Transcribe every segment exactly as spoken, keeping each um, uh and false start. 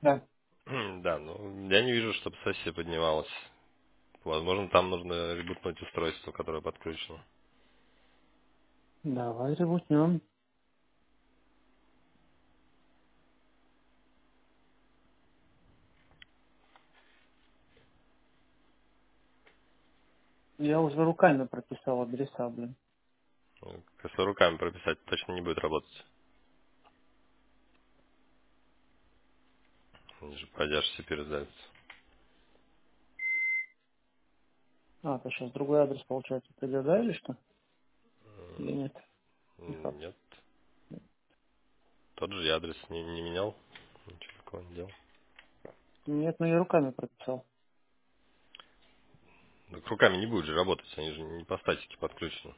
Да. Да, ну, я не вижу, чтобы сессия поднималась. Возможно, там нужно ребутнуть устройство, которое подключено. Давай ребутнем. Я уже руками прописал адреса, блин. Ну, Если руками прописать, точно не будет работать. Они же по ди эйч си пи раздаются. А, это сейчас другой адрес, получается, придет, да, или что? Или М, нет? Не факт. Нет. Тот же я адрес не, не менял. Ничего такого не делал. Нет, ну я руками прописал. Так руками не будет же работать, они же не по статике подключены.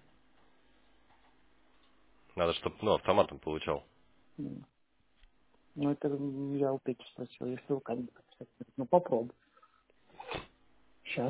Надо, чтобы ну, автоматом получал. М. Ну, это я у Пети спросил, если руками прописать. Говорит, ну, попробуй. Сейчас.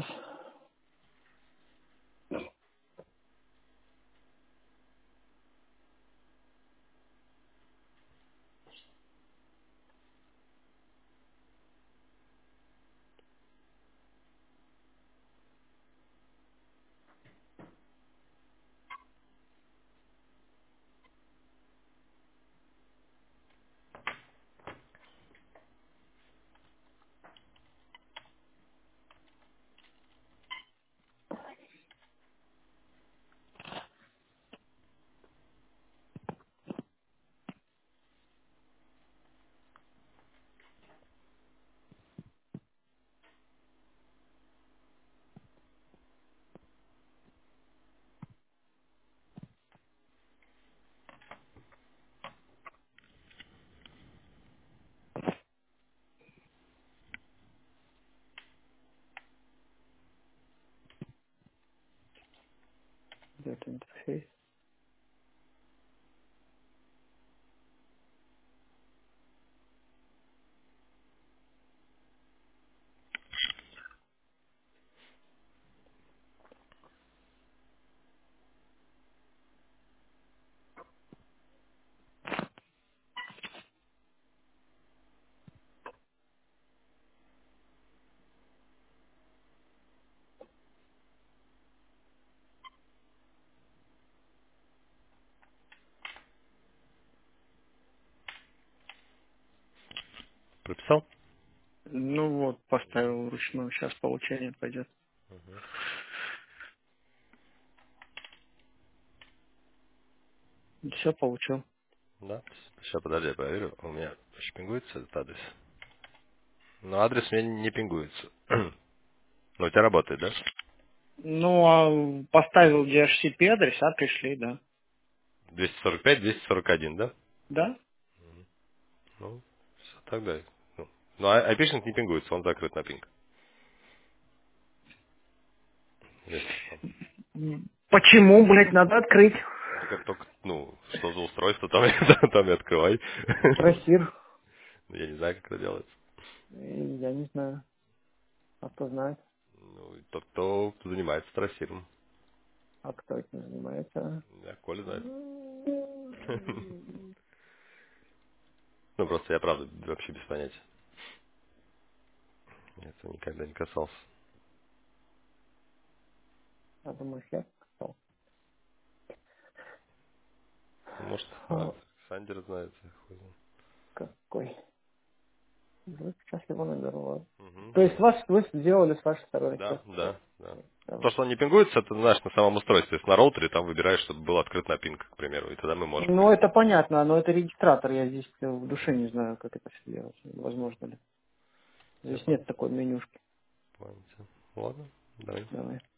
Где-то интерфейс. Прописал? Ну вот, поставил вручную. Сейчас получение пойдет. Угу. Все получил. Да. Сейчас, подожди, я проверю. У меня еще пингуется этот адрес. Но адрес у меня не пингуется. Но у тебя работает, да? Ну, а поставил ди эйч си пи адрес, а пришли, да. двести сорок пять, двести сорок один, да? Да? Ну, всё, тогда. Ну, ну, а айпишник не пингуется, он закрыт на пинг. Если там. М. Почему, блядь, надо открыть? Ну, так это только, ну, что за устройство, там, там и открывай. Трассир. Я не знаю, как это делается. Э, Я не знаю. А кто знает? Ну, и тот, кто занимается трассиром. А кто этим занимается? Да, Коля знает. Ну, просто я, правда, вообще без понятия. Я этого никогда не касался. Я думаю, я кто? Может, А, Александр знает. Я хуй знает. какой? Вот сейчас его наберу. Мгм. То есть вас вы сделали с вашей стороны Да, все. да, да. То, Давай. что он не пингуется, это, знаешь, на самом устройстве. То есть на роутере там выбираешь, чтобы был открыт на пинг, к примеру, и тогда мы можем Ну, это пингнуть. понятно, но это регистратор. Я здесь э, в душе не знаю, как это все делать. Возможно ли. Я Здесь понял. нет такой менюшки. Понял. Ладно, давай. Давай.